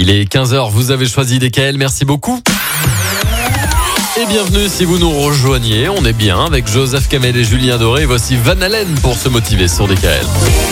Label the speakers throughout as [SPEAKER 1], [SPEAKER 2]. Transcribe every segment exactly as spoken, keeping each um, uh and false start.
[SPEAKER 1] Il est quinze heures, vous avez choisi D K L, merci beaucoup. Et bienvenue si vous nous rejoignez, on est bien avec Joseph Kamel et Julien Doré. Et voici Van Halen pour se motiver sur D K L.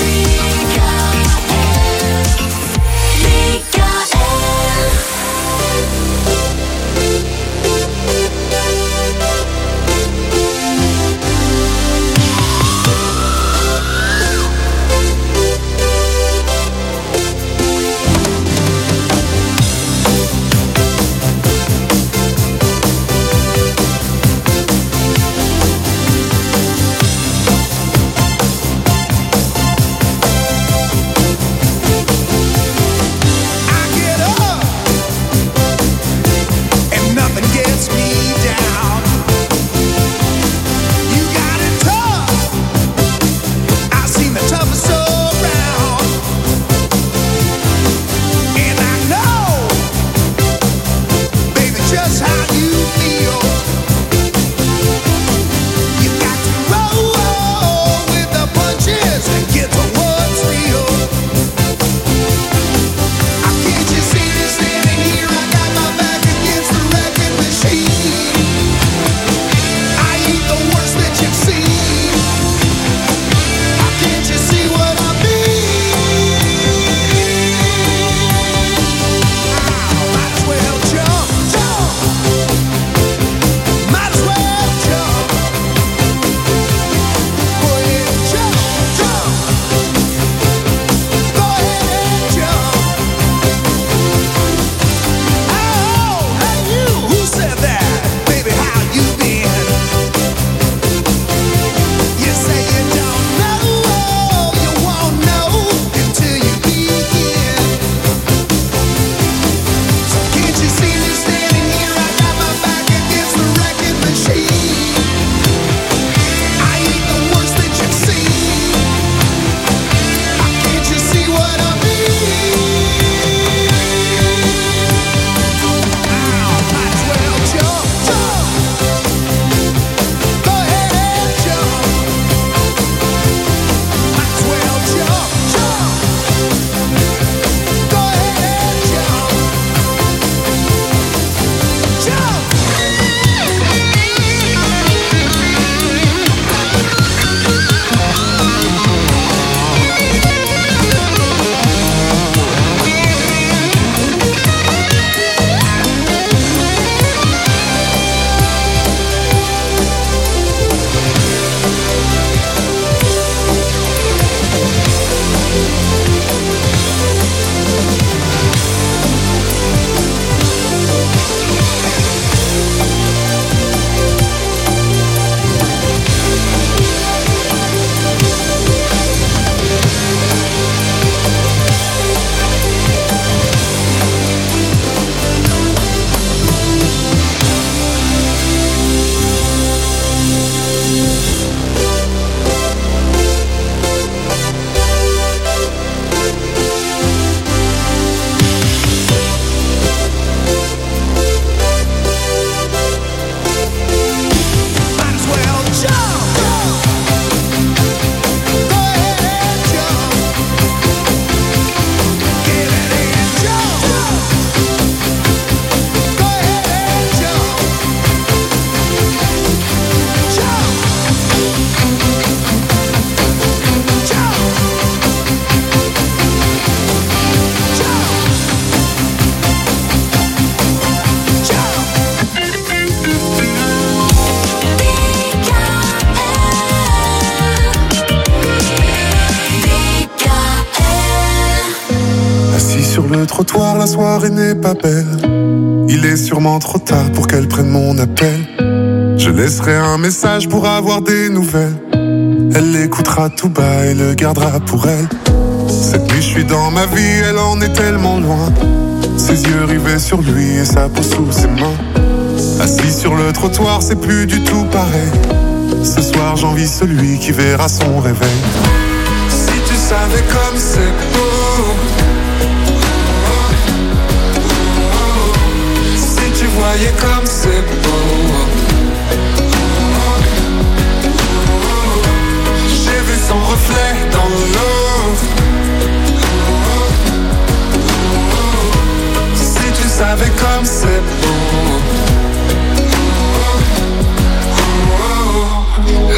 [SPEAKER 2] le trottoir, la soirée n'est pas belle. Il est sûrement trop tard pour qu'elle prenne mon appel. Je laisserai un message pour avoir des nouvelles. Elle l'écoutera tout bas et le gardera pour elle. Cette nuit je suis dans ma vie, elle en est tellement loin. Ses yeux rivés sur lui et sa peau sous ses mains. Assis sur le trottoir, c'est plus du tout pareil. Ce soir j'envie celui qui verra son réveil. Si tu savais comme c'est beau, si tu voyais comme c'est beau. J'ai vu son reflet dans l'eau.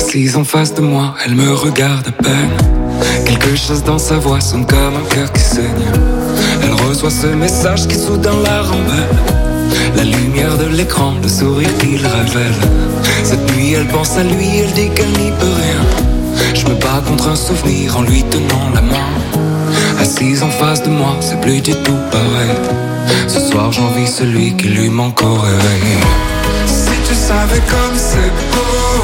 [SPEAKER 3] Assise en face de moi, elle me regarde à peine. Quelque chose dans sa voix sonne comme un cœur qui saigne. Elle reçoit ce message qui soudain la rembelle. La lumière de l'écran, le sourire qu'il révèle. Cette nuit elle pense à lui, elle dit qu'elle n'y peut rien. Je me bats contre un souvenir en lui tenant la main. Assise en face de moi, c'est plus du tout pareil. Ce soir j'envie celui qui lui manque au réveil. Si tu savais comme c'est beau,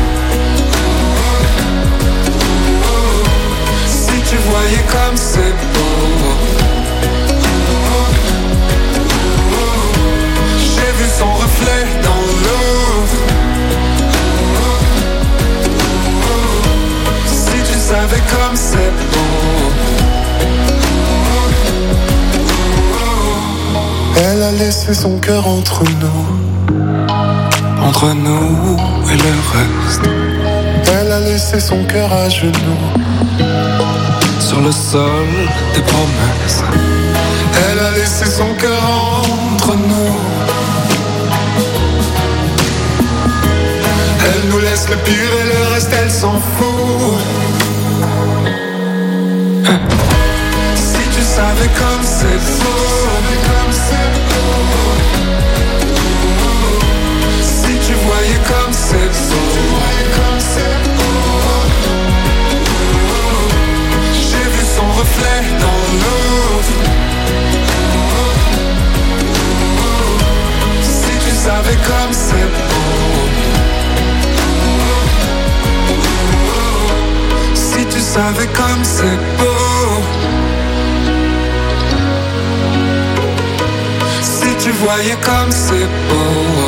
[SPEAKER 3] si tu voyais comme c'est beau, j'ai vu son reflet dans l'eau. Si tu savais comme c'est beau.
[SPEAKER 2] Elle a laissé son cœur entre nous,
[SPEAKER 3] entre nous et le reste.
[SPEAKER 2] Elle a laissé son cœur à genoux,
[SPEAKER 3] sur le sol des promesses.
[SPEAKER 2] Elle a laissé son cœur entre nous. Elle nous laisse le pire et le reste elle s'en fout.
[SPEAKER 3] Si tu savais comme c'est beau, si tu voyais comme c'est beau, j'ai vu son reflet dans l'eau. Si tu savais comme c'est beau, si tu savais comme c'est beau, si tu voyais comme c'est beau.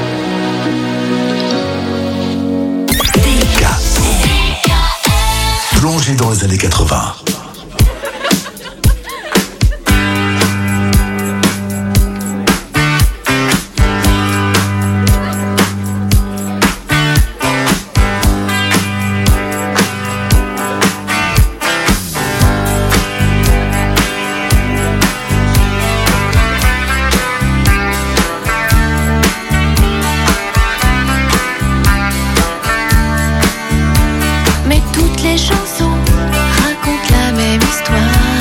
[SPEAKER 4] Plongé dans les années quatre-vingts.
[SPEAKER 5] Mais toutes les chansons racontent la même histoire.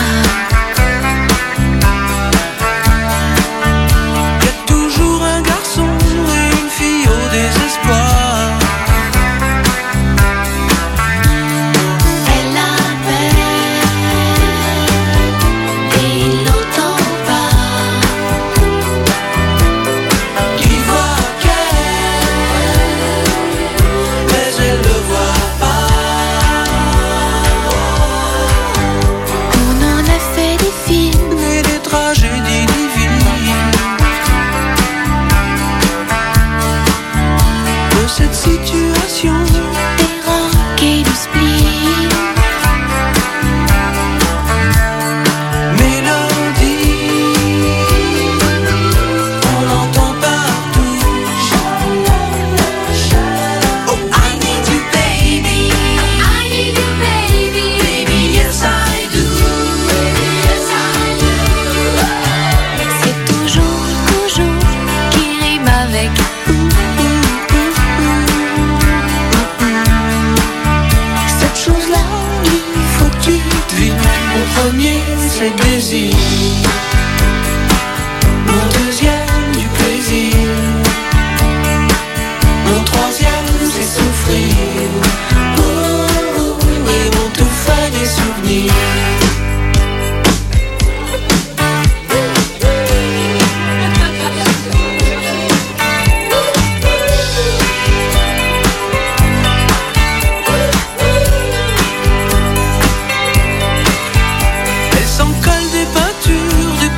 [SPEAKER 3] Y a toujours un garçon et une fille au désespoir.
[SPEAKER 5] Elle appelle et il n'entend pas.
[SPEAKER 3] Il voit qu'elle, mais elle ne voit pas.
[SPEAKER 5] On en a fait des films,
[SPEAKER 3] Et des tragédies divines. De cette situation,
[SPEAKER 5] des rocs et du spleen.
[SPEAKER 3] mélodie, on l'entend partout. Oh, I need you, baby.
[SPEAKER 5] I need you, baby.
[SPEAKER 3] Baby, yes I do. Baby, yes I do.
[SPEAKER 5] C'est toujours, toujours qui rime avec ouh, ouh, ouh, ouh, ouh. Cette chose-là, il faut que tu
[SPEAKER 3] Devine, mon premier c'est le désir, mon deuxième du plaisir, mon troisième c'est souffrir. Oh, oh, et mon tout fait des souvenirs. Elle s'en colle des peintures, des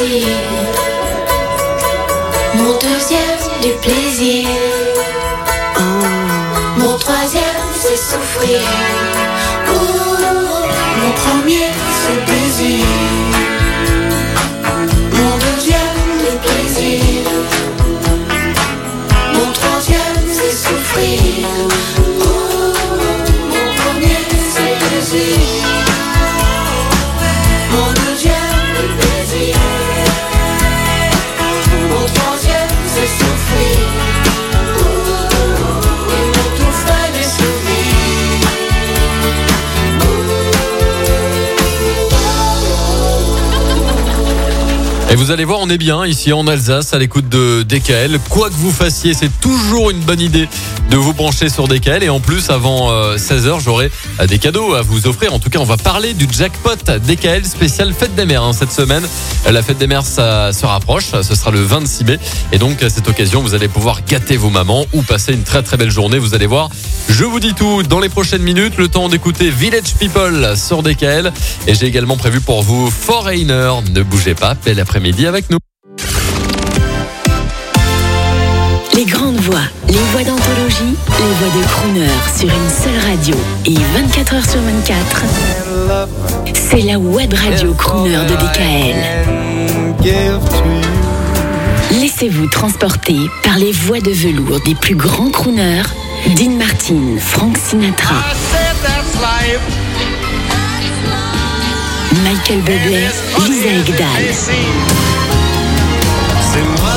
[SPEAKER 5] plaisir. Mon deuxième, du plaisir. Mon troisième, c'est souffrir. Oh, mon premier, c'est plaisir. Mon deuxième, du plaisir. Mon troisième, c'est souffrir. Oh, mon premier, c'est plaisir. Mon deuxième, du plaisir. Mon troisième, c'est souffrir.
[SPEAKER 1] Et vous allez voir, on est bien ici en Alsace à l'écoute de D K L. Quoi que vous fassiez, c'est toujours une bonne idée de vous brancher sur D K L. Et en plus, avant euh, seize heures, j'aurai euh, des cadeaux à vous offrir. En tout cas, on va parler du jackpot D K L spécial Fête des Mères hein, cette semaine. La Fête des Mères, ça se rapproche. Ce sera le vingt-six mai. Et donc, à cette occasion, vous allez pouvoir gâter vos mamans ou passer une très très belle journée. Vous allez voir, je vous dis tout dans les prochaines minutes. Le temps d'écouter Village People sur D K L. Et j'ai également prévu pour vous Foreigner. Ne bougez pas, belle après-midi avec nous.
[SPEAKER 6] Les grandes voix, les voix d'anthologie, les voix de crooner sur une seule radio et vingt-quatre heures sur vingt-quatre. C'est la web radio crooner de D K L. Laissez-vous transporter par les voix de velours des plus grands crooners, Dean Martin, Frank Sinatra, Michael Bublé, Lisa Ekdahl.
[SPEAKER 7] C'est moi,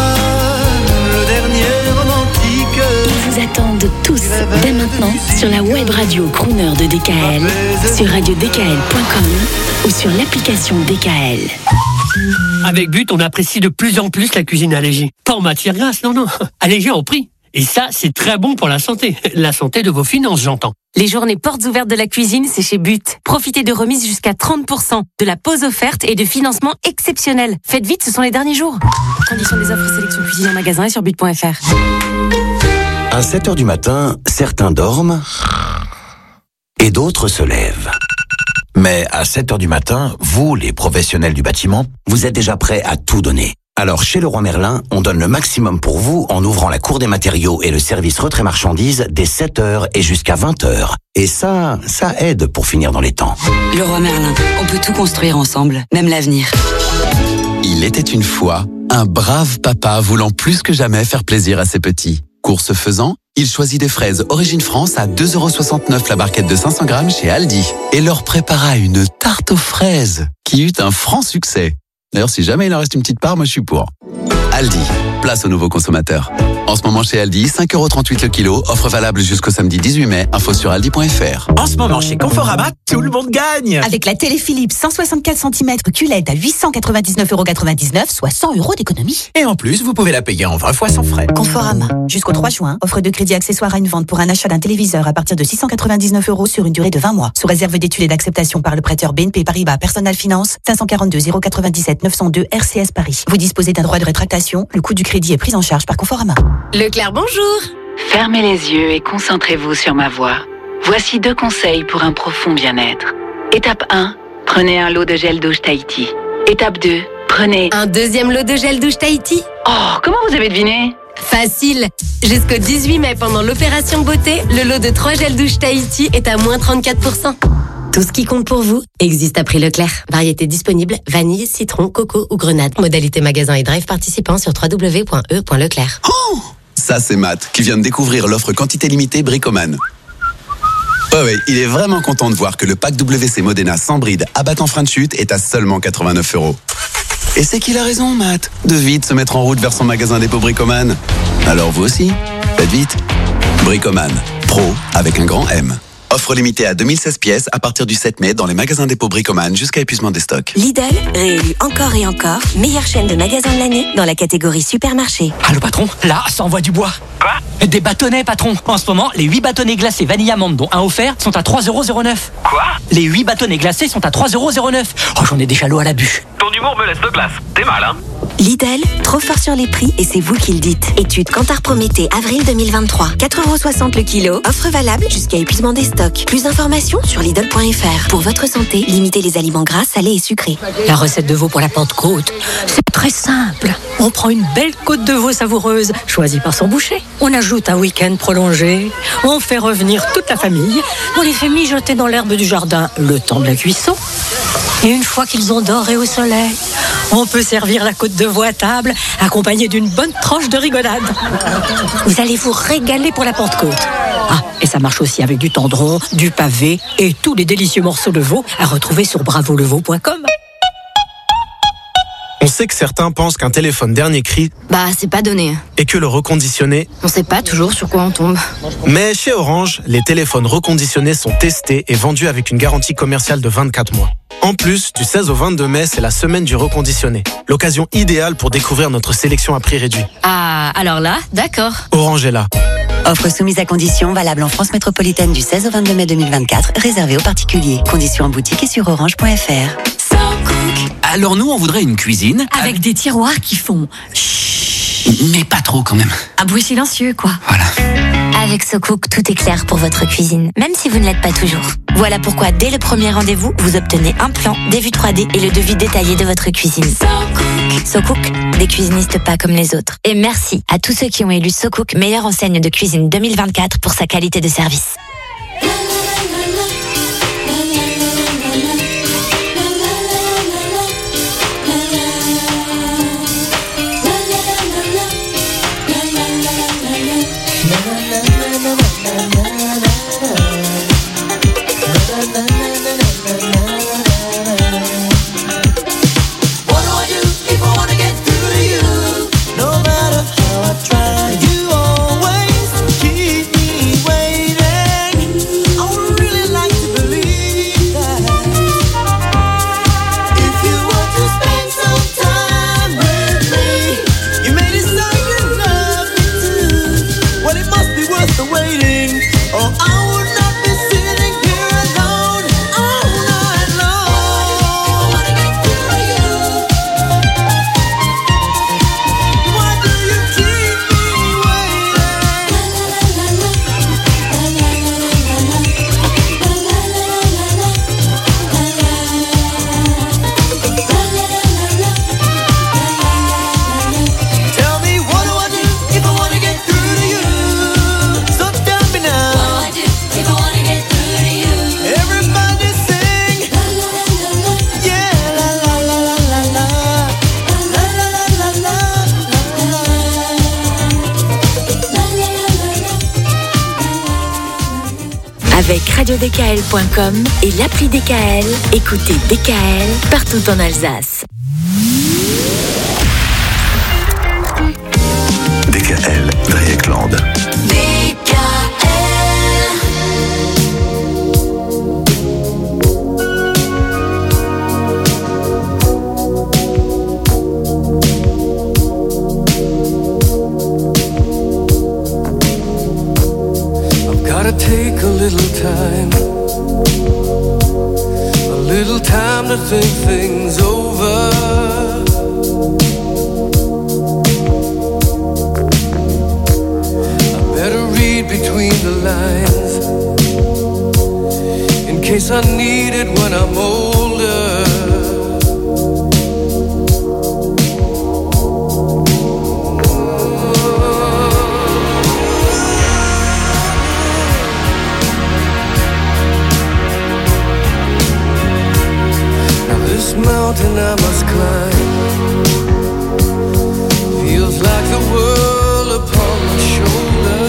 [SPEAKER 7] le dernier romantique.
[SPEAKER 6] Ils vous attendent tous dès maintenant sur la web radio crooner de D K L, sur radio d k l point com ou sur l'application D K L.
[SPEAKER 8] Avec But, on apprécie de plus en plus la cuisine allégée. Pas en matière grasse, non, non. Allégée en prix. Et ça, c'est très bon pour la santé. La santé de vos finances, j'entends.
[SPEAKER 9] Les journées portes ouvertes de la cuisine, c'est chez But. Profitez de remises jusqu'à trente pour cent, de la pause offerte et de financement exceptionnel. Faites vite, ce sont les derniers jours. Conditions des offres sélection cuisine en magasin et sur but point f r.
[SPEAKER 4] À sept heures du matin, certains dorment et d'autres se lèvent. Mais à sept heures du matin, vous, les professionnels du bâtiment, vous êtes déjà prêts à tout donner. Alors, chez Leroy Merlin, on donne le maximum pour vous en ouvrant la cour des matériaux et le service retrait marchandises dès sept heures et jusqu'à vingt heures. Et ça, ça aide pour finir dans les temps.
[SPEAKER 10] Leroy Merlin, on peut tout construire ensemble, même l'avenir.
[SPEAKER 11] Il était une fois un brave papa voulant plus que jamais faire plaisir à ses petits. Course faisant, il choisit des fraises Origine France à deux euros soixante-neuf la barquette de cinq cents grammes chez Aldi et leur prépara une tarte aux fraises qui eut un franc succès. D'ailleurs, si jamais il en reste une petite part, moi je suis pour. Aldi, place aux nouveaux consommateurs. En ce moment chez Aldi, cinq euros trente-huit le kilo, offre valable jusqu'au samedi dix-huit mai, info sur aldi point f r.
[SPEAKER 12] En ce moment chez Conforama, tout le monde gagne.
[SPEAKER 13] Avec la télé Philips cent soixante-quatre centimètres Q L E D à huit cent quatre-vingt-dix-neuf euros quatre-vingt-dix-neuf, soit cent euros d'économie.
[SPEAKER 12] Et en plus, vous pouvez la payer en vingt fois sans frais.
[SPEAKER 13] Conforama, jusqu'au trois juin, offre de crédit accessoire à une vente pour un achat d'un téléviseur à partir de six cent quatre-vingt-dix-neuf euros sur une durée de vingt mois. Sous réserve d'études et d'acceptation par le prêteur B N P Paribas Personal Finance, cinq cent quarante-deux zéro quatre-vingt-dix-sept neuf cent deux R C S Paris. Vous disposez d'un droit de rétractation, le coût du crédit est pris en charge par Conforama.
[SPEAKER 9] Leclerc, bonjour.
[SPEAKER 6] Fermez les yeux et concentrez-vous sur ma voix. Voici deux conseils pour un profond bien-être. Étape un, prenez un lot de gel douche Tahiti. Étape deux, prenez...
[SPEAKER 9] Un deuxième lot de gel douche Tahiti.
[SPEAKER 6] Oh, comment vous avez deviné ?
[SPEAKER 9] Facile. Jusqu'au dix-huit mai, pendant l'opération beauté, le lot de trois gels douche Tahiti est à moins trente-quatre pour cent. Tout ce qui compte pour vous existe à prix Leclerc. Variété disponible, vanille, citron, coco ou grenade. Modalité magasin et drive participant sur w w w point e point leclerc.
[SPEAKER 11] Oh, ça c'est Matt qui vient de découvrir l'offre quantité limitée Bricoman. Ouais, ouais, il est vraiment content de voir que le pack W C Modena sans bride abattant frein de chute est à seulement quatre-vingt-neuf euros. Et c'est qu'il a raison, Matt, de vite se mettre en route vers son magasin dépôt Bricoman. Alors vous aussi, faites vite. Bricoman, pro avec un grand M. Offre limitée à deux mille seize pièces à partir du sept mai dans les magasins dépôt Bricoman jusqu'à épuisement des stocks.
[SPEAKER 14] Lidl, réélu encore et encore, meilleure chaîne de magasins de l'année dans la catégorie supermarché.
[SPEAKER 12] Allô patron, là, ça envoie du bois. Quoi ? Des bâtonnets patron. En ce moment, les huit bâtonnets glacés vanille amande dont un offert sont à trois euros neuf.
[SPEAKER 15] Quoi ?
[SPEAKER 12] Les huit bâtonnets glacés sont à trois euros neuf. Oh, j'en ai des chalots à la bûche.
[SPEAKER 15] Ton humour me laisse de glace. T'es mal, hein ?
[SPEAKER 14] Lidl, trop fort sur les prix et c'est vous qui le dites. Étude Kantar Prométhée, avril deux mille vingt-trois. quatre euros soixante le kilo. Offre valable jusqu'à épuisement des stocks. Plus d'informations sur Lidl point F R. Pour votre santé, limitez les aliments gras, salés et sucrés.
[SPEAKER 15] La recette de veau pour la Pentecôte, c'est très simple. On prend une belle côte de veau savoureuse, choisie par son boucher. On ajoute un week-end prolongé. On fait revenir toute la famille. On les fait mijoter dans l'herbe du jardin le temps de la cuisson. Et une fois qu'ils ont doré au soleil, on peut servir la côte de veau à table, accompagnée d'une bonne tranche de rigolade. Vous allez vous régaler pour la Pentecôte. Ah, et ça marche aussi avec du tendron, du pavé et tous les délicieux morceaux de veau à retrouver sur bravo le veau point com.
[SPEAKER 16] On sait que certains pensent qu'un téléphone dernier cri,
[SPEAKER 17] bah c'est pas donné.
[SPEAKER 16] Et que le reconditionné,
[SPEAKER 17] on sait pas toujours sur quoi on tombe.
[SPEAKER 16] Mais chez Orange, les téléphones reconditionnés sont testés et vendus avec une garantie commerciale de vingt-quatre mois. En plus, du seize au vingt-deux mai, c'est la semaine du reconditionné. L'occasion idéale pour découvrir notre sélection à prix réduit.
[SPEAKER 17] Ah, alors là, d'accord.
[SPEAKER 16] Orange est là.
[SPEAKER 10] Offre soumise à conditions, valable en France métropolitaine du seize au vingt-deux mai deux mille vingt-quatre, réservée aux particuliers. Conditions en boutique et sur orange point F R.
[SPEAKER 18] Alors nous, on voudrait une cuisine
[SPEAKER 19] avec, avec des tiroirs qui font chut,
[SPEAKER 18] mais pas trop quand même.
[SPEAKER 19] Un bruit silencieux, quoi.
[SPEAKER 18] Voilà.
[SPEAKER 20] Avec SoCook, tout est clair pour votre cuisine, même si vous ne l'êtes pas toujours. Voilà pourquoi, dès le premier rendez-vous, vous obtenez un plan, des vues trois D et le devis détaillé de votre cuisine. SoCook. SoCook, des cuisinistes pas comme les autres. Et merci à tous ceux qui ont élu SoCook meilleure enseigne de cuisine deux mille vingt-quatre pour sa qualité de service. Avec radio D K L point com et l'appli D K L, écoutez D K L partout en Alsace.
[SPEAKER 4] D K L, Dreieckland.
[SPEAKER 5] D K
[SPEAKER 7] Take a little time, a little time to think things over. I better read between the lines, in case I need it when I'm older. Mountain I must climb feels like the world upon my shoulder.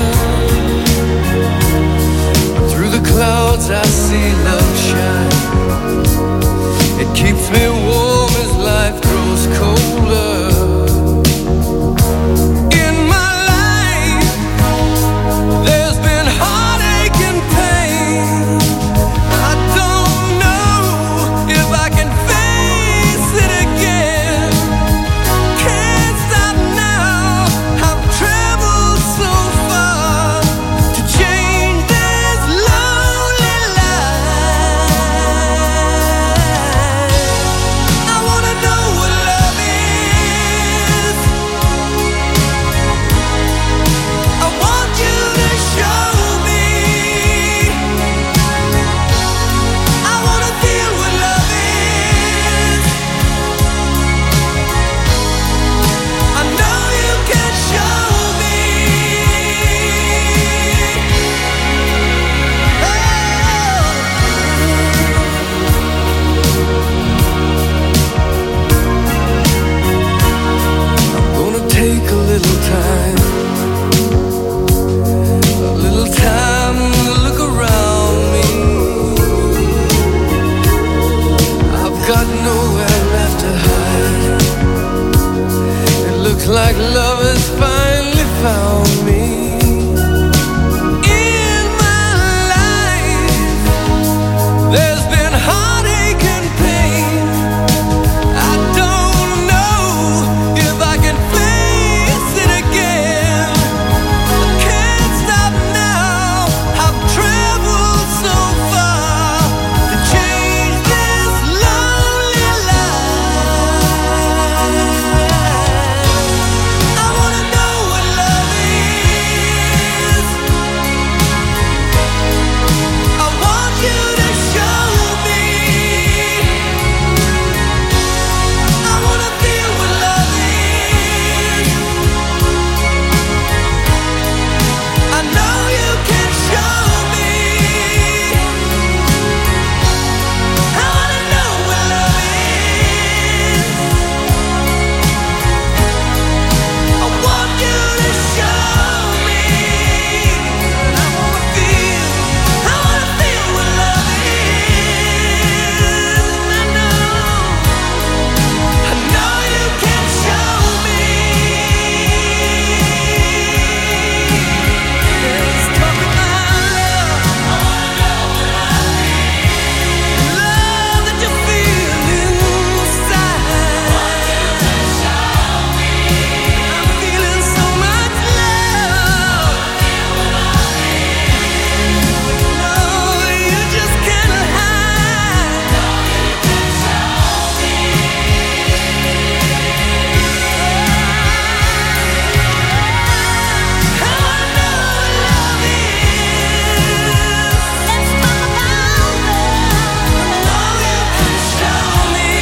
[SPEAKER 7] Through the clouds I see love shine. It keeps me warm as life grows colder. In my life there's been heartache and pain. I don't know if I can face it again. nowhere left to hide. It looks like love has finally found me. In my life, there's been heartache and pain. I don't know if I can face it again. I can't stop now. I've traveled so far to change this lonely life. I wanna know what love is. I want you to show me. I wanna feel what love is. I know you can show me. I wanna know what love is. I want you to show me. I wanna feel, I wanna feel what love is. I know, I know you can show me. Let's talk about love. I wanna know what love is. Love that you feel inside. I want you to show me. I'm feeling so much love. No, you just can't hide. No, you can show me. I wanna know what love is. Let's talk about love. No, you can show me.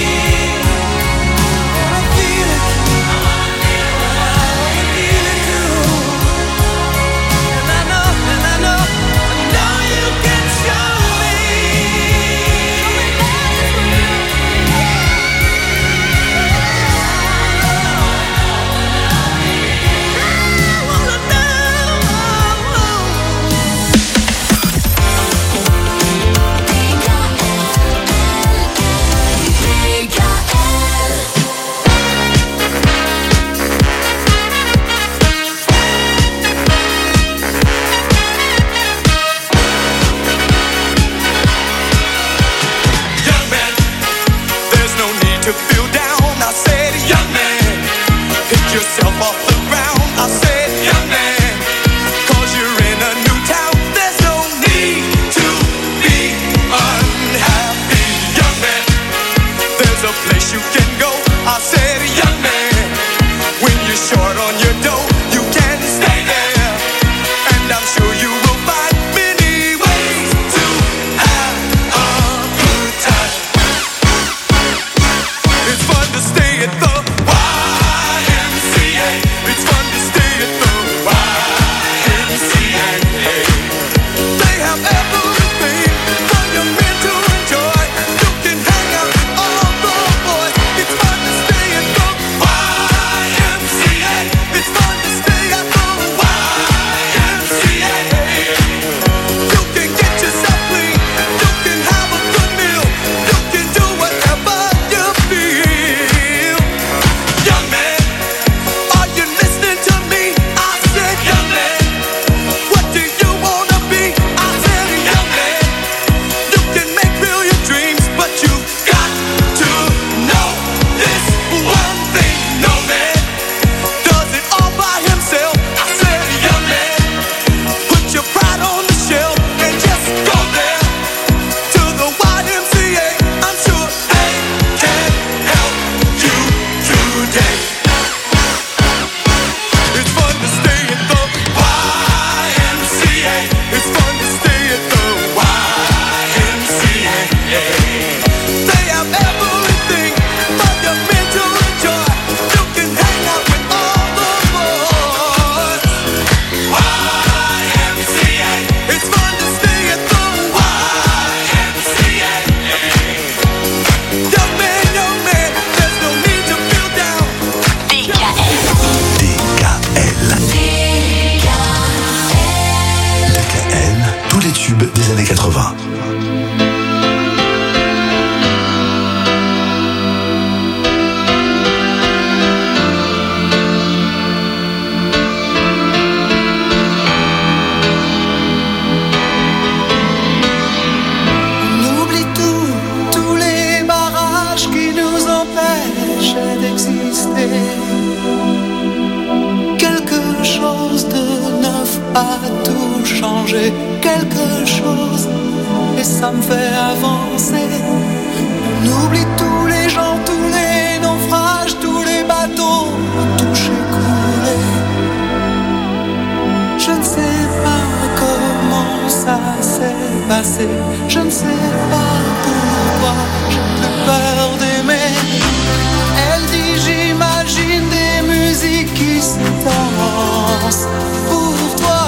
[SPEAKER 7] I wanna feel it. I wanna feel what love is. I wanna feel it too. And I know, and I know, I know you can show me. I wanna
[SPEAKER 21] Young man, there's no need to feel down. I said, young man, pick yourself off the ground. I said, young man, cause you're in a new town. There's no need to be unhappy. Young man, there's a place you can go. I said, young man, when you're short on your dough, you can stay there. And I'm sure you will find many ways to have a good time. It's fun to stay at the Y M C A. It's fun to stay at the Y M C A. They have everything for young men to enjoy. You can hang out with all the boys. It's fun to stay at
[SPEAKER 7] a tout changé, quelque chose, et ça me fait avancer. On oublie tous les gens, tous les naufrages, tous les bateaux touchés, coulés. Je ne sais pas comment ça s'est passé, je ne sais pas pourquoi j'ai plus peur d'aimer. Elle dit j'imagine des musiques qui se dansent pour toi.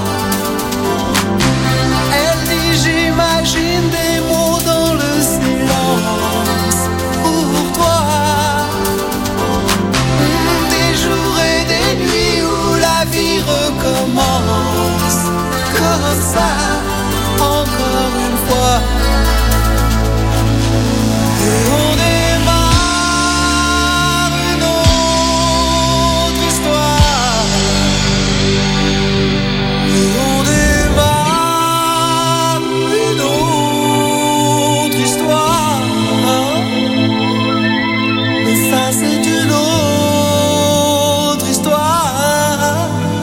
[SPEAKER 7] Elle dit j'imagine des mots dans le silence pour toi. Des jours et des nuits où la vie recommence comme ça, encore une fois. Et on démarre une autre histoire. Et on démarre une autre histoire. Mais ça c'est une autre histoire.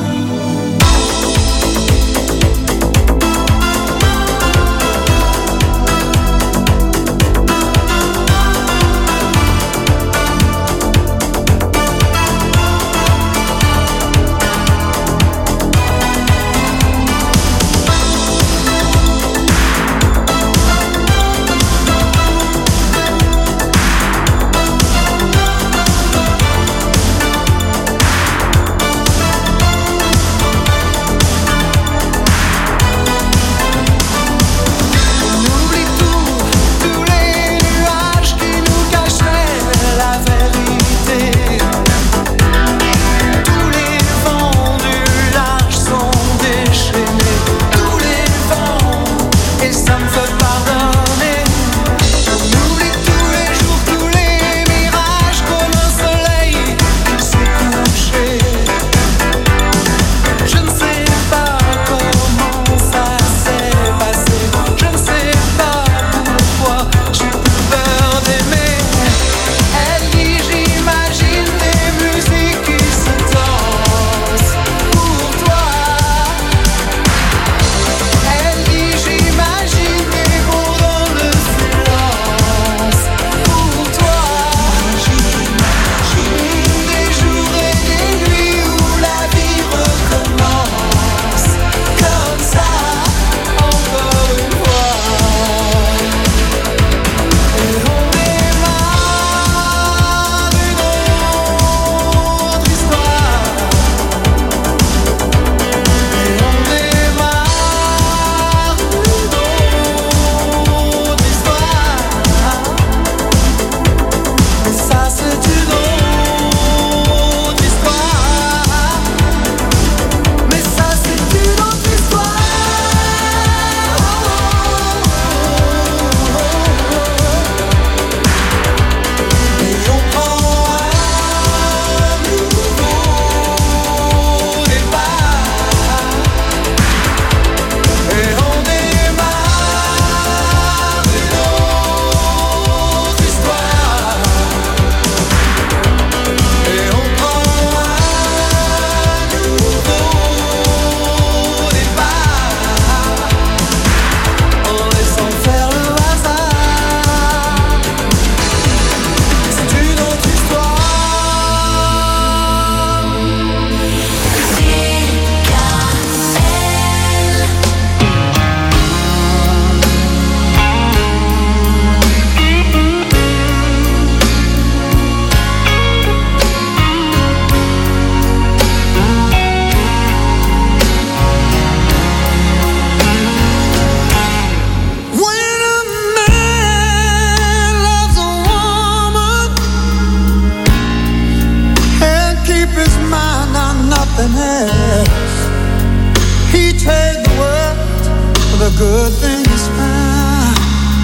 [SPEAKER 2] good thing is found.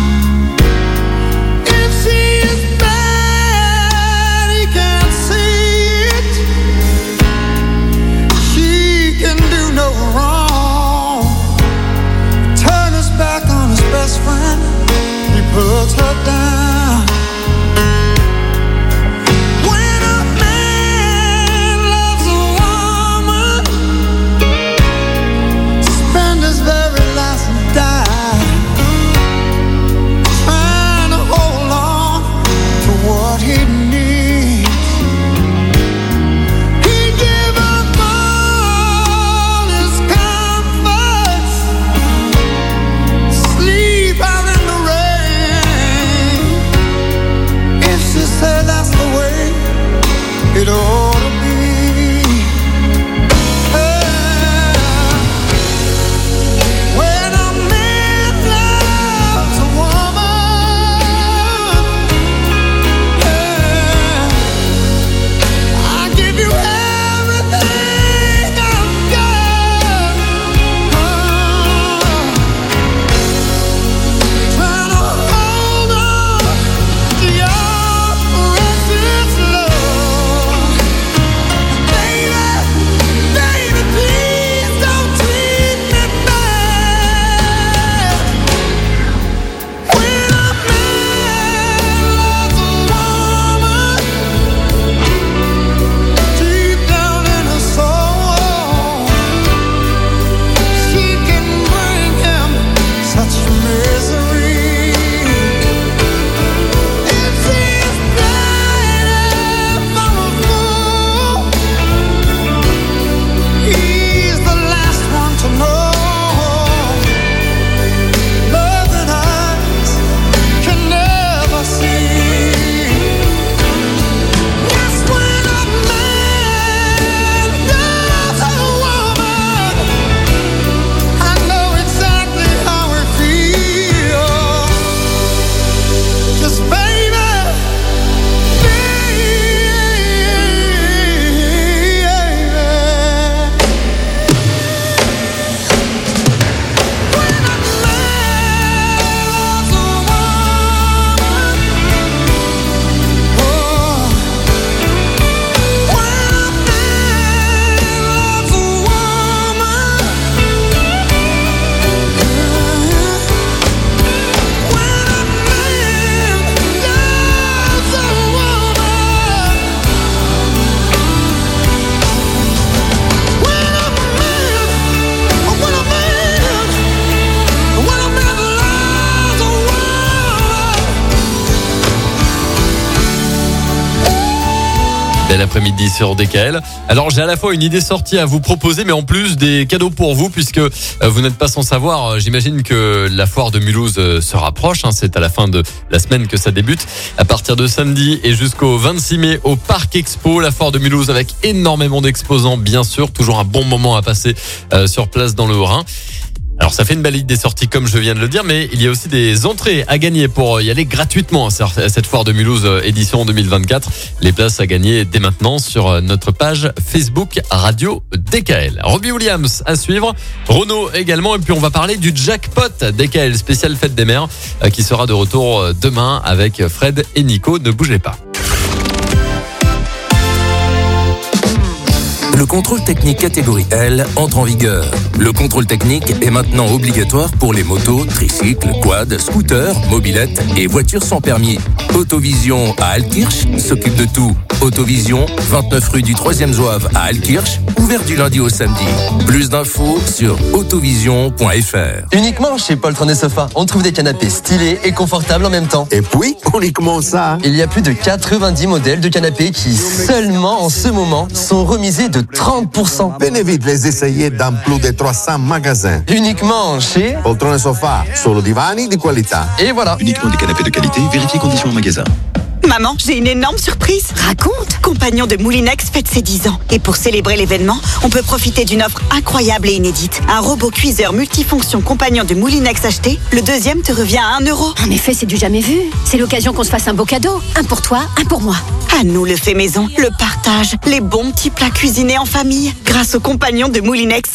[SPEAKER 2] If she is bad, he can't see it. She can do no wrong. Turn his back on his best friend. He puts her down. When a man loves a woman,
[SPEAKER 1] dès l'après-midi sur D K L. Alors j'ai à la fois une idée sortie à vous proposer, mais en plus des cadeaux pour vous, puisque euh, vous n'êtes pas sans savoir, euh, j'imagine que la foire de Mulhouse euh, se rapproche, hein, c'est à la fin de la semaine que ça débute, à partir de samedi et jusqu'au vingt-six mai au Parc Expo, la foire de Mulhouse avec énormément d'exposants bien sûr, toujours un bon moment à passer euh, sur place dans le Haut-Rhin. Alors ça fait une belle idée sortie comme je viens de le dire, mais il y a aussi des entrées à gagner pour y aller gratuitement à cette foire de Mulhouse édition deux mille vingt-quatre. Les places à gagner dès maintenant sur notre page Facebook Radio D K L. Robbie Williams à suivre, Renaud également, et puis on va parler du jackpot D K L spécial fête des mères qui sera de retour demain avec Fred et Nico. Ne bougez pas.
[SPEAKER 3] Le contrôle technique catégorie L entre en vigueur. Le contrôle technique est maintenant obligatoire pour les motos, tricycles, quads, scooters, mobylettes et voitures sans permis. Autovision à Altkirch s'occupe de tout. Autovision, vingt-neuf rue du troisième Zouave à Altkirch, ouvert du lundi au samedi. Plus d'infos sur autovision point f r.
[SPEAKER 22] Uniquement chez Poltron et Sofa, on trouve des canapés stylés et confortables en même temps.
[SPEAKER 23] Et puis, uniquement ça.
[SPEAKER 22] Il y a plus de quatre-vingt-dix modèles de canapés qui, seulement en ce moment, sont remisés de trente pour cent.
[SPEAKER 23] Venez vite les essayer dans plus de trois cents magasins.
[SPEAKER 22] Uniquement chez
[SPEAKER 23] Poltron et Sofa, solo divani di qualità.
[SPEAKER 22] Et voilà.
[SPEAKER 24] Uniquement des canapés de qualité, vérifiez conditions en magasin.
[SPEAKER 25] Maman, j'ai une énorme surprise. Raconte. Compagnon de Moulinex fête ses dix ans. Et pour célébrer l'événement, on peut profiter d'une offre incroyable et inédite. Un robot cuiseur multifonction Compagnon de Moulinex acheté, le deuxième te revient à un euro.
[SPEAKER 15] En effet, c'est du jamais vu. C'est l'occasion qu'on se fasse un beau cadeau. Un pour toi, un pour moi.
[SPEAKER 25] À nous le fait maison, le partage, les bons petits plats cuisinés en famille, grâce au Compagnon de Moulinex.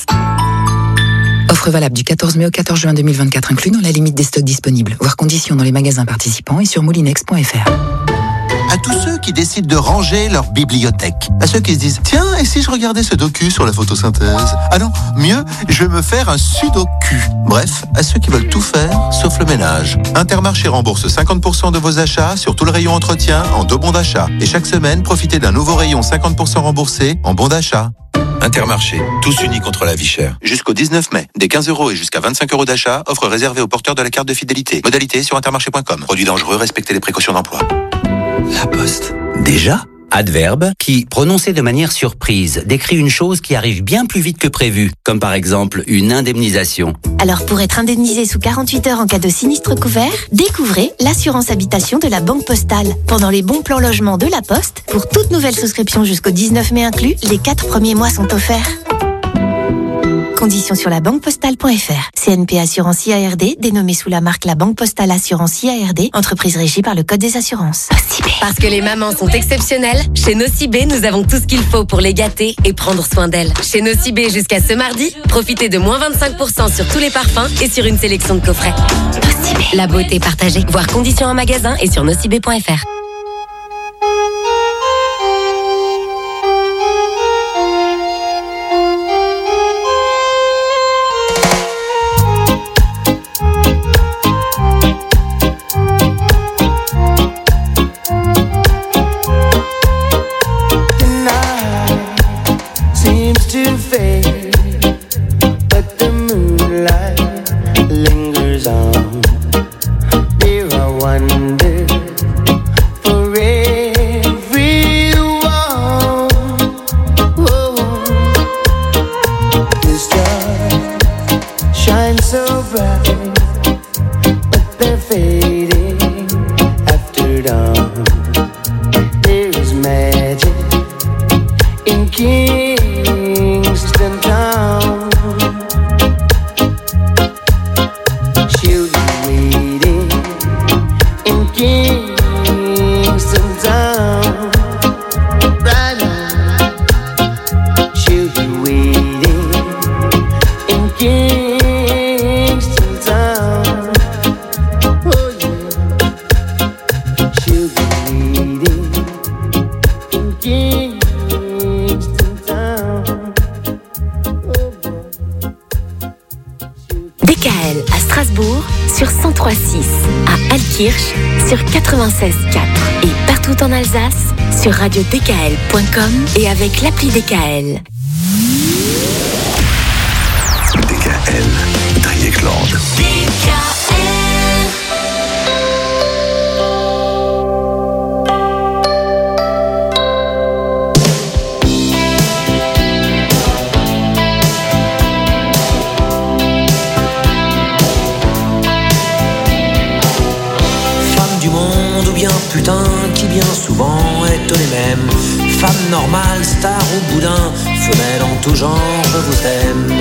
[SPEAKER 26] Offre valable du quatorze mai au quatorze juin deux mille vingt-quatre, inclus dans la limite des stocks disponibles. Voir conditions dans les magasins participants et sur moulinex point f r.
[SPEAKER 23] À tous ceux qui décident de ranger leur bibliothèque. À ceux qui se disent, tiens, et si je regardais ce docu sur la photosynthèse? Ah non, mieux, je vais me faire un sudoku. Bref, à ceux qui veulent tout faire, sauf le ménage. Intermarché rembourse cinquante pour cent de vos achats sur tout le rayon entretien en deux bons d'achat. Et chaque semaine, profitez d'un nouveau rayon cinquante pour cent remboursé en bons d'achat. Intermarché, tous unis contre la vie chère. Jusqu'au dix-neuf mai, des quinze euros et jusqu'à vingt-cinq euros d'achat, offre réservée aux porteurs de la carte de fidélité. Modalité sur intermarché point com. Produit dangereux, respectez les précautions d'emploi.
[SPEAKER 4] La Poste. Déjà ? Adverbe qui, prononcé de manière surprise, décrit une chose qui arrive bien plus vite que prévu, comme par exemple une indemnisation.
[SPEAKER 14] Alors pour être indemnisé sous quarante-huit heures en cas de sinistre couvert, découvrez l'assurance habitation de la Banque Postale. Pendant les bons plans logement de la Poste, pour toute nouvelle souscription jusqu'au dix-neuf mai inclus, les quatre premiers mois sont offerts. Conditions sur la banque postale point f r. C N P Assurance I A R D, dénommée sous la marque La Banque Postale Assurance I A R D, entreprise régie par le Code des assurances.
[SPEAKER 9] Parce que les mamans sont exceptionnelles, chez Nocibé, nous avons tout ce qu'il faut pour les gâter et prendre soin d'elles. Chez Nocibé, jusqu'à ce mardi, profitez de moins vingt-cinq pour cent sur tous les parfums et sur une sélection de coffrets. Nocibé. La beauté partagée. Voir conditions en magasin et sur nocibé point f r.
[SPEAKER 6] Sur quatre-vingt-seize quatre et partout en Alsace sur radio d k l point com et avec l'appli D K L.
[SPEAKER 4] D K L, Dreieckland.
[SPEAKER 8] les mêmes. Femme normale, star ou boudin, femelle en tout genre, je vous aime.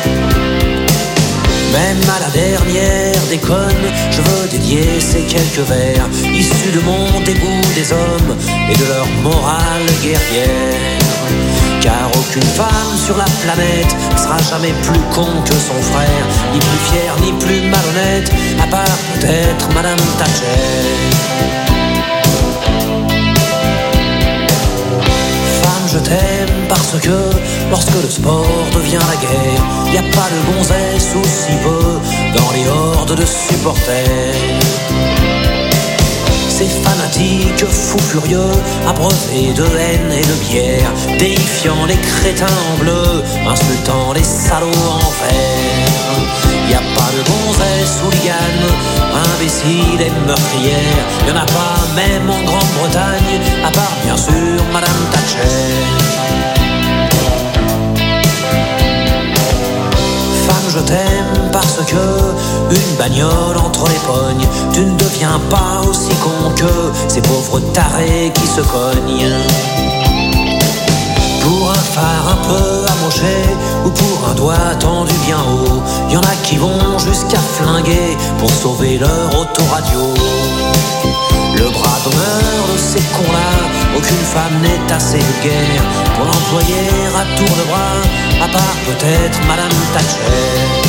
[SPEAKER 8] Même à la dernière déconne, je veux dédier ces quelques vers issus de mon dégoût des hommes et de leur morale guerrière. Car aucune femme sur la planète sera jamais plus con que son frère, ni plus fière, ni plus malhonnête, à part peut-être Madame Thatcher. Femme, je t'aime parce que lorsque le sport devient la guerre, y a pas de gonzesse ou si peu dans les hordes de supporters. Ces fanatiques fous furieux, abreuvés de haine et de bière, déifiant les crétins en bleu, insultant les salauds en vert. Y a pas de gonzesse ou liane, imbécile et meurtrière, y'en a pas même en Grande-Bretagne, à part bien sûr Madame Thatcher. Femme, je t'aime parce que une bagnole entre les pognes, tu ne deviens pas aussi con que ces pauvres tarés qui se cognent. Pour un phare un peu amoché ou pour un doigt tendu bien haut, y en a qui vont jusqu'à flinguer pour sauver leur autoradio. Le bras d'honneur de ces cons-là, aucune femme n'est assez vulgaire pour l'employer à tour de bras, à part peut-être Madame Thatcher.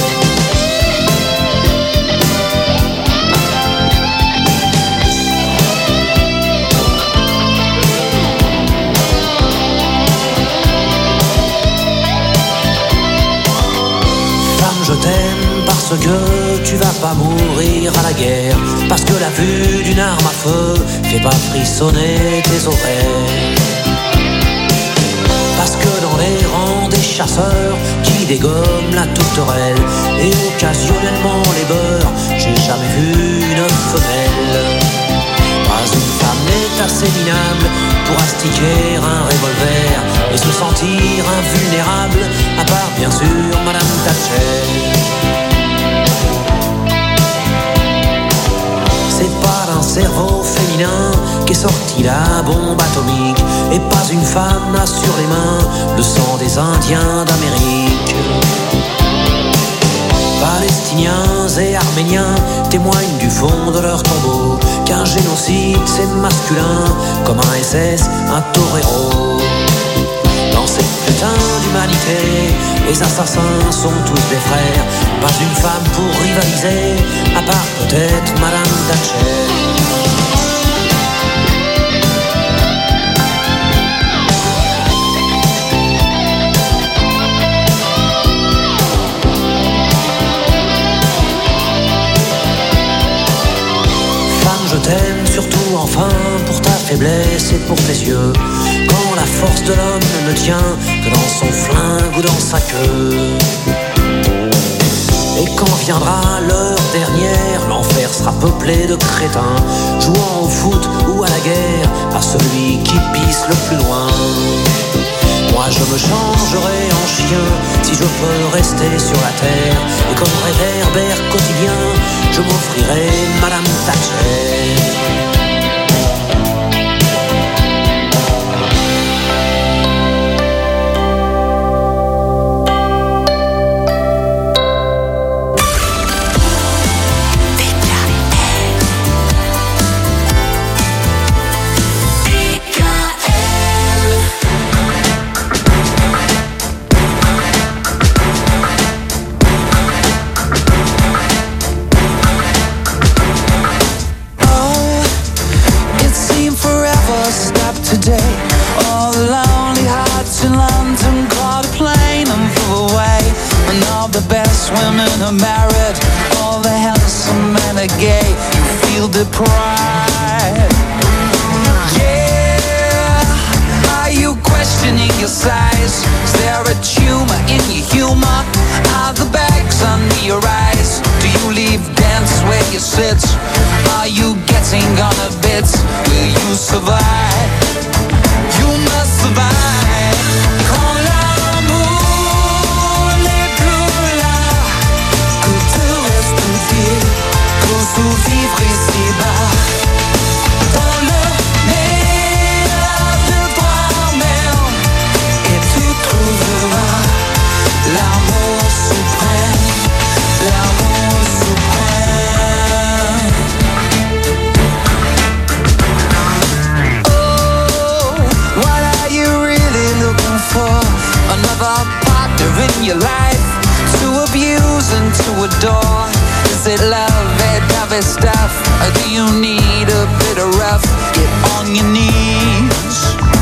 [SPEAKER 8] Je t'aime parce que tu vas pas mourir à la guerre, parce que la vue d'une arme à feu fait pas frissonner tes oreilles, parce que dans les rangs des chasseurs qui dégomment la tourterelle et occasionnellement les beurs, j'ai jamais vu une femelle. Pas une femme n'est assez minable pour astiquer un revolver et se sentir invulnérable, à part bien sûr Madame Thatcher. C'est pas d'un cerveau féminin qu'est sortie la bombe atomique, et pas une femme n'a sur les mains le sang des Indiens d'Amérique. Palestiniens et Arméniens témoignent du fond de leur tombeau qu'un génocide c'est masculin comme un S S, un torero. Dans cette putain d'humanité, les assassins sont tous des frères. Pas une femme pour rivaliser, à part peut-être Madame Thatcher. Je t'aime surtout enfin pour ta faiblesse et pour tes yeux, quand la force de l'homme ne tient que dans son flingue ou dans sa queue. Et quand viendra l'heure dernière, l'enfer sera peuplé de crétins, jouant au foot ou à la guerre, à celui qui pisse le plus loin. Moi je me changerai en chien si je peux rester sur la terre, et comme réverbère quotidien, je m'offrirai Madame Thatcher.
[SPEAKER 7] Women are married, all the handsome men are gay. You feel deprived. Yeah, are you questioning your size? Is there a tumor in your humor? Are the bags under your eyes? Do you leave dance where you sit? Are you getting on a bit? Will you survive? You must survive. Quand l'amour n'est plus là, que te reste-t-il pour survivre ici-bas? Dans le meilleur have a partner in your life to abuse and to adore? Is it love, that heavy stuff? Or do you need a bit of rough? Get on your knees.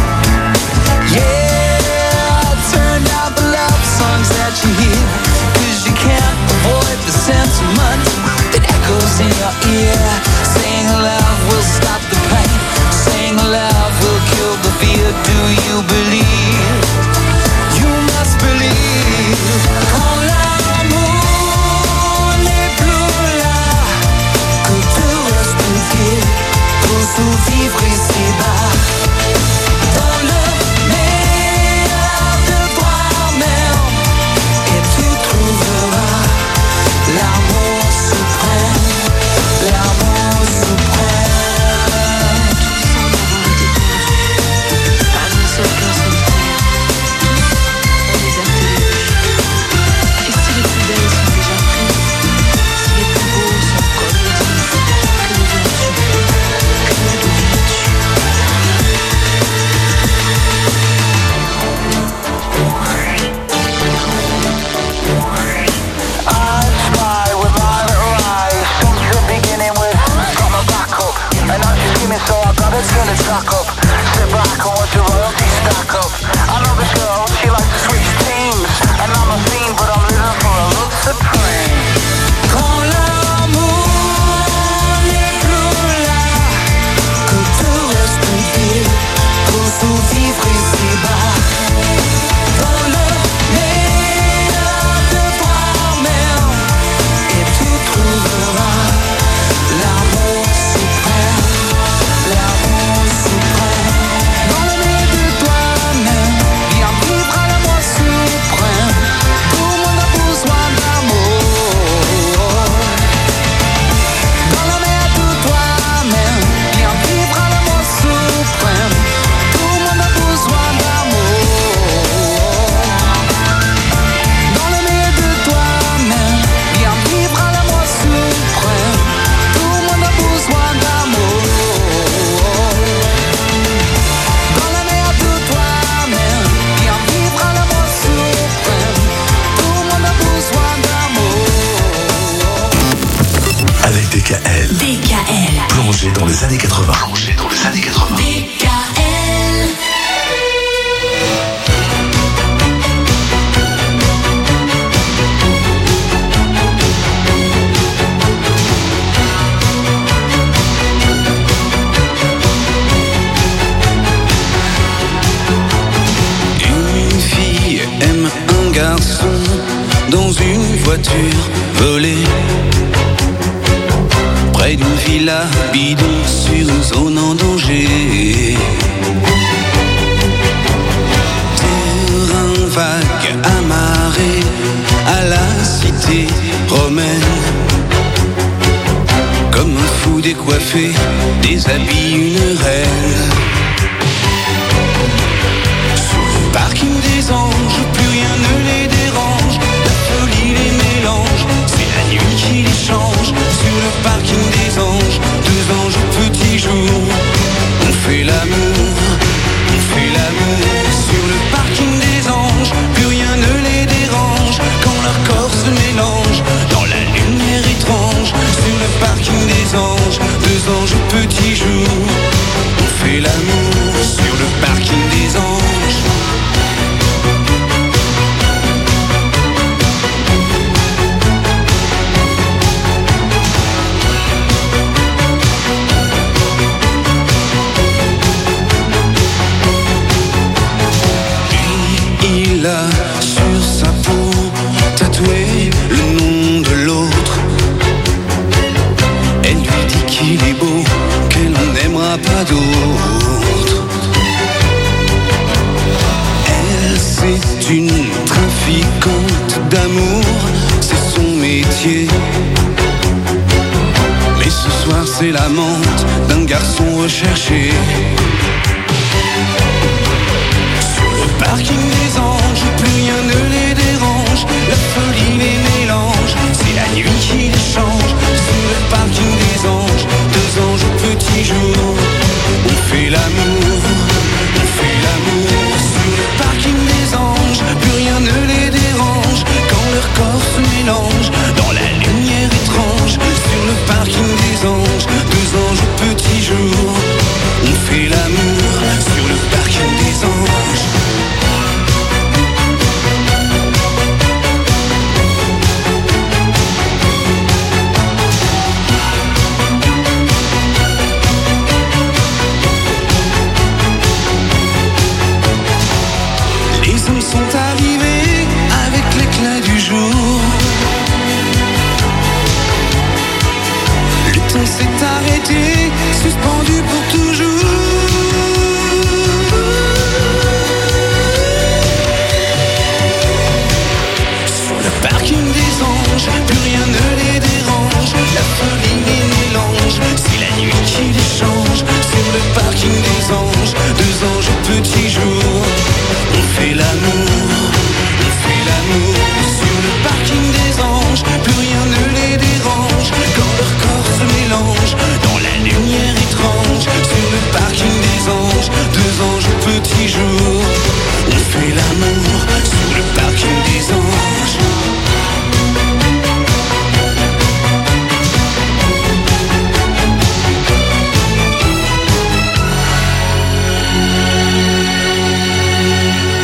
[SPEAKER 7] Yeah, turn down the love songs that you hear, 'cause you can't avoid the sentiment that echoes in your ear. Saying love will stop the pain, saying love will kill the fear. Do you believe? You must believe. Quand l'amour n'est plus là, que tout reste entier pour survivre ici-bas. Dans le meilleur de toi-même, et tu trouveras l'amour suprême, l'amour suprême. Pas un seul cœur sur terre, tous ont déserté les bûches. Et si les plus belles sont déjà prises, si les plus beaux sont comme les disent, que nous deviens-tu, que nous deviens-tu? I spy with my little eyes since the beginning with got my back up, and now she's screaming, so I gotta turn it back up. Sit back and watch the royalty stack up. I love this girl, she likes to switch teams, and I'm a fiend, but I'm living for a love supreme. Quand l'amour n'est plus là, que tout reste entier pour survivre ici-bas. Dans le meilleur de toi-même, et tu trouveras l'amour suprême, l'amour suprême. Dans le meilleur de toi-même, viens vivre à l'amour suprême. Tout le monde a besoin d'amour. Dans le meilleur de toi-même, viens vivre à l'amour suprême. Tout le monde a besoin d'amour. Dans le meilleur de toi-même, viens vivre à l'amour suprême. Tout le monde a besoin d'amour. Dans le meilleur de toi-même, viens vivre à l'amour suprême. Tout le monde a besoin d'amour.
[SPEAKER 10] Avec D K L,
[SPEAKER 6] D K L,
[SPEAKER 10] plongé dans les années quatre-vingts. Plongé dans les années quatre-vingts.
[SPEAKER 6] D K L.
[SPEAKER 7] Une fille aime un garçon dans une voiture volée, près d'une villa bidon sur une zone en danger. Terrain vague amarré à la cité romaine, comme un fou décoiffé déshabille une reine. Parking des anges, plus rien ne les dérange. La folie les mélange, c'est la nuit qui les change. Sur le parking des anges, deux anges au petit jour. On fait l'amour, on fait l'amour. Sur le parking des anges, plus rien ne les dérange. Quand leur corps se mélange dans la lumière étrange. Sur le parking des anges, deux anges au petit jour. On fait l'amour sur le parking des anges. Il a sur sa peau tatoué le nom de l'autre. Elle lui dit qu'il est beau, qu'elle n'aimera pas d'autre. Elle, c'est une trafiquante d'amour, c'est son métier. Mais ce soir c'est l'amante d'un garçon recherché. Parking des anges, plus rien ne les dérange. La folie les mélange, c'est la nuit qui les change. Sur le parking des anges, deux anges au petit jour. On fait l'amour, on fait l'amour. Sur le parking des anges, plus rien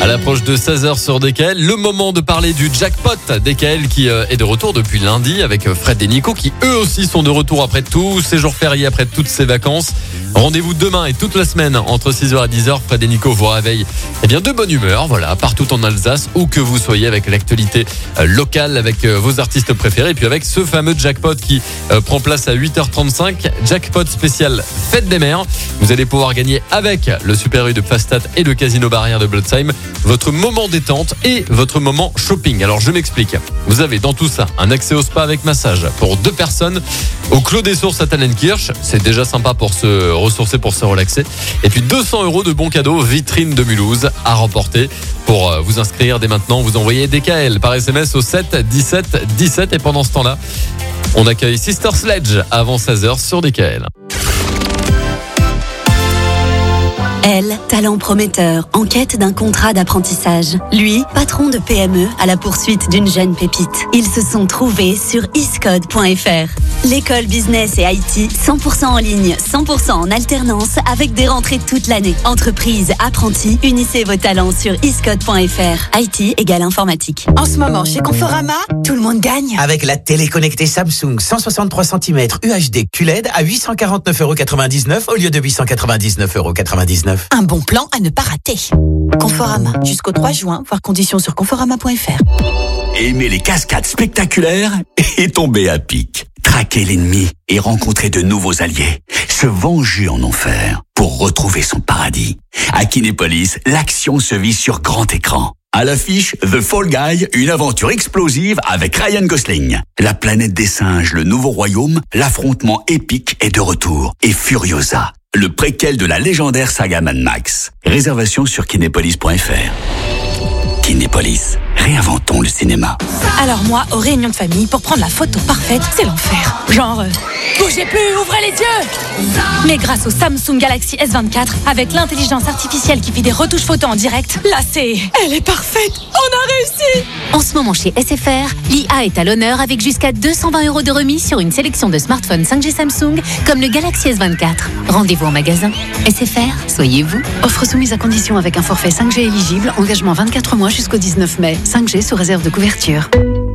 [SPEAKER 1] l'approche de seize heures sur D K L, le moment de parler du jackpot D K L qui est de retour depuis lundi avec Fred et Nico qui eux aussi sont de retour après tous ces jours fériés, après toutes ces vacances. Rendez-vous demain et toute la semaine entre six heures et dix heures. Fred et Nico vous réveillent eh bien, de bonne humeur, voilà, partout en Alsace, où que vous soyez, avec l'actualité locale, avec vos artistes préférés, et puis avec ce fameux jackpot qui euh, prend place à huit heures trente-cinq, jackpot spécial Fête des Mères. Vous allez pouvoir gagner avec le Super U de Pastat et le Casino Barrière de Blotzheim votre moment détente et votre moment shopping. Alors je m'explique. Vous avez dans tout ça un accès au spa avec massage pour deux personnes au Clos des Sources à Tallenkirch. C'est déjà sympa pour se ressourcer, pour se relaxer. Et puis deux cents euros de bons cadeaux vitrine de Mulhouse à remporter. Pour vous inscrire dès maintenant, vous envoyez D K L par S M S au sept dix-sept dix-sept. Et pendant ce temps-là, on accueille Sister Sledge avant seize heures sur D K L.
[SPEAKER 11] Elle, talent prometteur, en quête d'un contrat d'apprentissage. Lui, patron de P M E à la poursuite d'une jeune pépite. Ils se sont trouvés sur iscode point f r. L'école business et I T, cent pour cent en ligne, cent pour cent en alternance, avec des rentrées toute l'année. Entreprise, apprentis, unissez vos talents sur iscode point f r. I T égale informatique.
[SPEAKER 12] En ce moment, chez Conforama, tout le monde gagne.
[SPEAKER 13] Avec la télé connectée Samsung cent soixante-trois centimètres U H D Q L E D à huit cent quarante-neuf euros quatre-vingt-dix-neuf au lieu de huit cent quatre-vingt-dix-neuf euros quatre-vingt-dix-neuf.
[SPEAKER 12] Un bon plan à ne pas rater. Conforama, jusqu'au trois juin, voir conditions sur conforama point f r.
[SPEAKER 16] Aimer les cascades spectaculaires et tomber à pic. Traquer l'ennemi et rencontrer de nouveaux alliés. Se venger en enfer pour retrouver son paradis. À Kinépolis, l'action se vit sur grand écran. À l'affiche, The Fall Guy, une aventure explosive avec Ryan Gosling. La planète des singes, le nouveau royaume, l'affrontement épique est de retour. Et Furiosa, le préquel de la légendaire saga Mad Max. Réservation sur kinépolis point f r. Kinépolis, réinventons le cinéma.
[SPEAKER 12] Alors moi, aux réunions de famille, pour prendre la photo parfaite, c'est l'enfer. Genre, euh, bougez plus, ouvrez les yeux. Mais grâce au Samsung Galaxy S vingt-quatre, avec l'intelligence artificielle qui fait des retouches photos en direct, là c'est... Elle est parfaite. On a réussi.
[SPEAKER 17] En ce moment chez S F R, l'I A est à l'honneur avec jusqu'à deux cent vingt euros de remise sur une sélection de smartphones cinq G Samsung, comme le Galaxy S vingt-quatre. Rendez-vous en magasin. S F R, soyez vous.
[SPEAKER 26] Offre soumise à condition avec un forfait cinq G éligible, engagement vingt-quatre mois jusqu'au dix-neuf mai. cinq G sous réserve de couverture.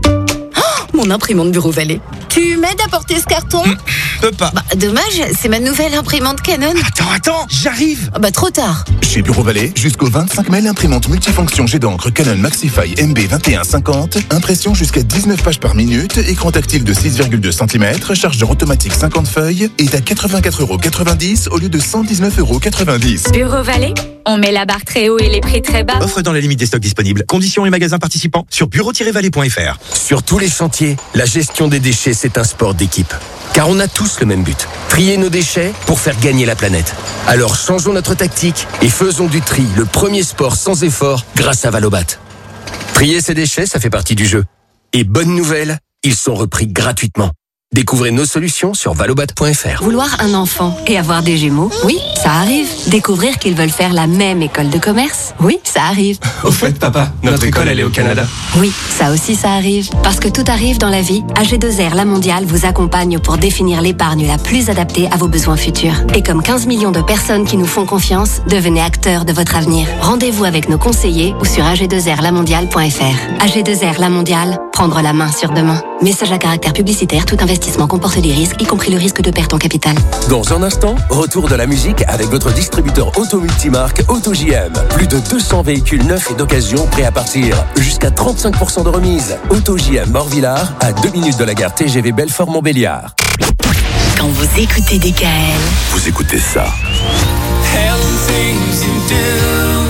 [SPEAKER 26] Oh, mon imprimante Bureau Vallée.
[SPEAKER 19] Tu m'aides à porter ce carton?
[SPEAKER 27] mmh, Peux pas.
[SPEAKER 19] Bah, dommage, c'est ma nouvelle imprimante Canon.
[SPEAKER 27] Attends, attends, j'arrive.
[SPEAKER 19] Bah, trop tard.
[SPEAKER 28] Chez Bureau Vallée, jusqu'au vingt-cinq mai, l'imprimante multifonction jet d'encre Canon Maxify M B vingt et un cinquante, impression jusqu'à dix-neuf pages par minute, écran tactile de six virgule deux centimètres, chargeur automatique cinquante feuilles, est à quatre-vingt-quatre euros quatre-vingt-dix au lieu de cent dix-neuf euros quatre-vingt-dix.
[SPEAKER 17] Bureau Vallée, on met la barre très haut et les prix très bas.
[SPEAKER 27] Offre dans la limite des stocks disponibles. Conditions et magasins participants sur bureau tiret vallée point f r.
[SPEAKER 29] Sur tous les chantiers, la gestion des déchets, c'est un sport d'équipe. Car on a tous le même but, trier nos déchets pour faire gagner la planète. Alors changeons notre tactique et faisons du tri le premier sport sans effort grâce à Valobat. Trier ses déchets, ça fait partie du jeu. Et bonne nouvelle, ils sont repris gratuitement. Découvrez nos solutions sur valobat point f r.
[SPEAKER 9] Vouloir un enfant et avoir des jumeaux, oui, ça arrive. Découvrir qu'ils veulent faire la même école de commerce, oui, ça arrive.
[SPEAKER 29] Au fait, papa, notre école, elle est au Canada.
[SPEAKER 9] Oui, ça aussi, ça arrive. Parce que tout arrive dans la vie, A G deux R La Mondiale vous accompagne pour définir l'épargne la plus adaptée à vos besoins futurs. Et comme quinze millions de personnes qui nous font confiance, devenez acteurs de votre avenir. Rendez-vous avec nos conseillers ou sur a g deux r la mondiale point f r. A G deux R La Mondiale, prendre la main sur demain. Message à caractère publicitaire, tout investissement comporte des risques, y compris le risque de perte en capital.
[SPEAKER 29] Dans un instant, retour de la musique avec votre distributeur auto multimarque AutoJM. Plus de deux cents véhicules neufs et d'occasion prêts à partir. Jusqu'à trente-cinq pour cent de remise. AutoJM Morvillard, à deux minutes de la gare T G V Belfort-Montbéliard.
[SPEAKER 6] Quand vous écoutez D K L,
[SPEAKER 10] Vous écoutez ça.
[SPEAKER 7] Hell things you do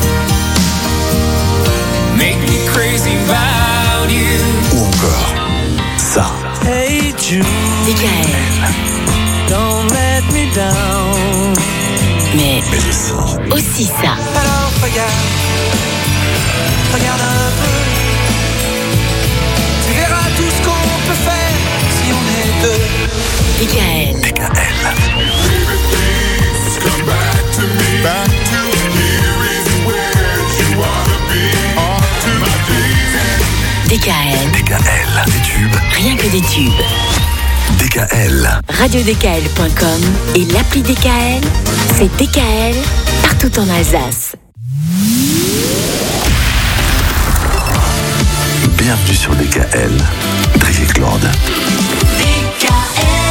[SPEAKER 7] make me crazy about you.
[SPEAKER 10] Ou encore ça.
[SPEAKER 7] Hey Jude,
[SPEAKER 6] D K L,
[SPEAKER 7] don't let me down.
[SPEAKER 6] mais
[SPEAKER 10] Mais aussi.
[SPEAKER 6] aussi ça.
[SPEAKER 7] Alors regarde, regarde un peu. Tu verras tout ce qu'on peut faire si on est deux.
[SPEAKER 6] D K L,
[SPEAKER 10] D K L.
[SPEAKER 6] D K L,
[SPEAKER 10] D K L. Des tubes.
[SPEAKER 6] rien que des tubes.
[SPEAKER 10] D K L.
[SPEAKER 6] radio d k l point com et l'appli D K L, c'est D K L partout en Alsace.
[SPEAKER 10] Bienvenue sur D K L. Drié Claude.
[SPEAKER 7] D K L.